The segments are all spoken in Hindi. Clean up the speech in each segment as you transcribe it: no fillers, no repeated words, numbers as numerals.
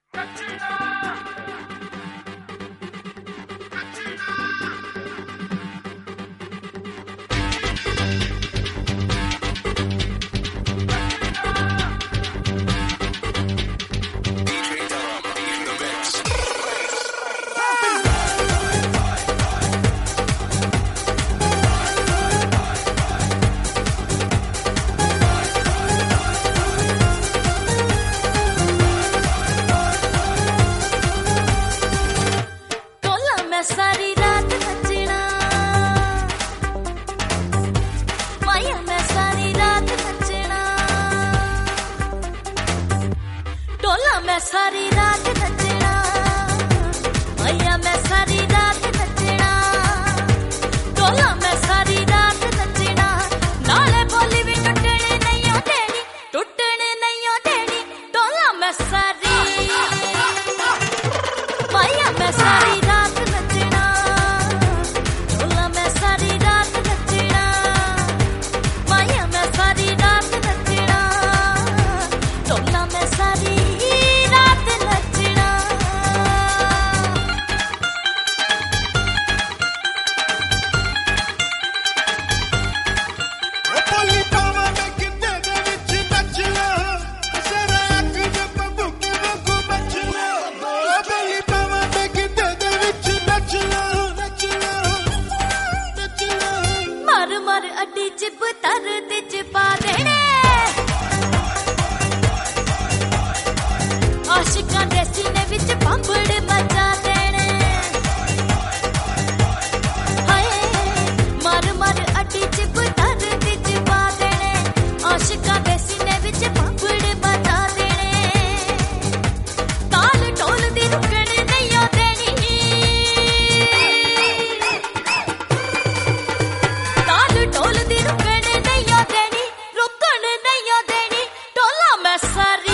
सारी रात नचना माया मैं सारी रात नचना टोला मैं सारी रात नचना माया मैं सारी रात नचना टोला मैं सारी रात नचना नाले बोली भी टुटने नहीं देनी टोला मैं सारी माया मैं सारी रात मर अड्डी चिप तर च पा देने आशिकां दे सीने विच पंबड़ मचा देने हाय मर मर अड्डी चिप तर च पा देने आशिकां दे सीने विच पंबड़ मचा देने ताल ढोल दी रुकण नहीं देनी ढोल दी रुकण नहीं देनी रुकण नहीं देनी टोला मैं सारी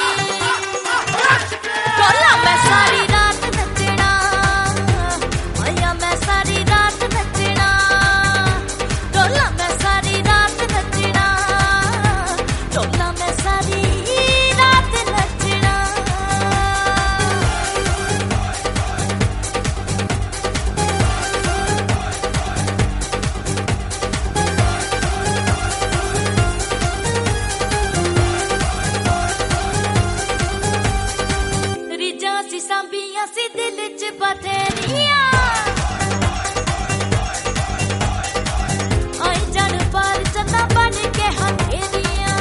रात नचना माया मैं सारी रात नचना टोला मैं सारी रात नचना टोला मैं सारी रात नचना सांबियां सी दिल च बथेरियां आई जान पार चन्ना बन के हथेरियां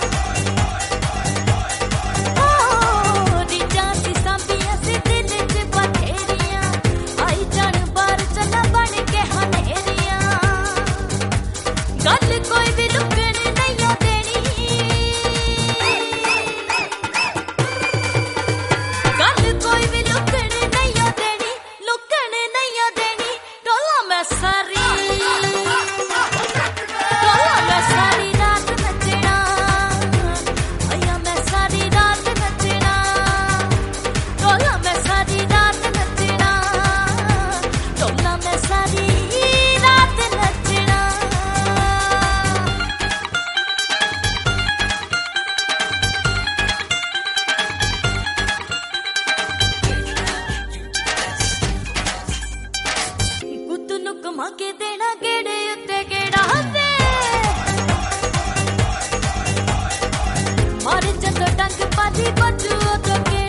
रिजा सी सांबियां सी दिल च बथेरियां आई जान पार चन्ना बन के हथेरियां गल कोई भी लुकण नहीं देनी कोई भी लुकण नहीं देनी टोला मैं सारी रात नचना माया मैं सारी रात नचना टोला मैं सारी रात नचना टोला मैं सारी रात नचना घुमा के देना गेड़े उत्ते गेड़ा दे मार जदों डंग पादी बजू तो